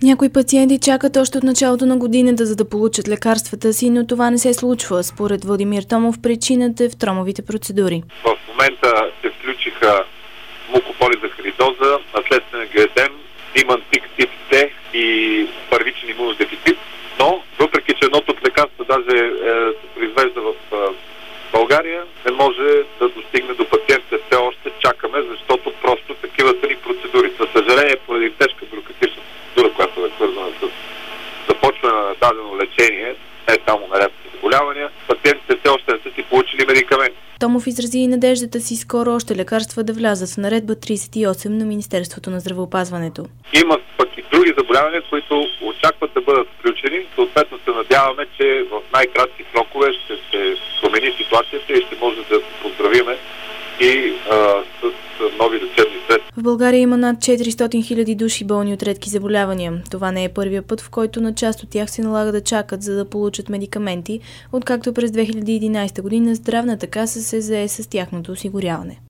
Някои пациенти чакат още от началото на годината, за да получат лекарствата си, но това не се случва. Според Владимир Томов, причината е в тромовите процедури. В момента се включиха мукополизахаридоза, наследствен гредем, имантик тип Д и първичен имунодефицит, но въпреки че едното от лекарства даже се произвежда в България, не може да достигне до пациентите. Все още чакаме, защото просто такива са ни процедури. За съжаление, поради тежка бюрократична процедура, която е свързана с започване на дадено лечение, не само на редки заболявания, пациентите все още не са си получили медикаменти. Томов изрази и надеждата си скоро още лекарства да влязат в наредба 38 на Министерството на здравеопазването. Има пък и други заболявания, които очакват да бъдат включени. Съответно се надяваме, че в най-кратки срокове ще се промени ситуацията и ще може да се поздравиме и с нови лечебни средства. В България има над 400 000 души болни от редки заболявания. Това не е първия път, в който на част от тях се налага да чакат, за да получат медикаменти, откакто през 2011 година Здравната каса се зае с тяхното осигуряване.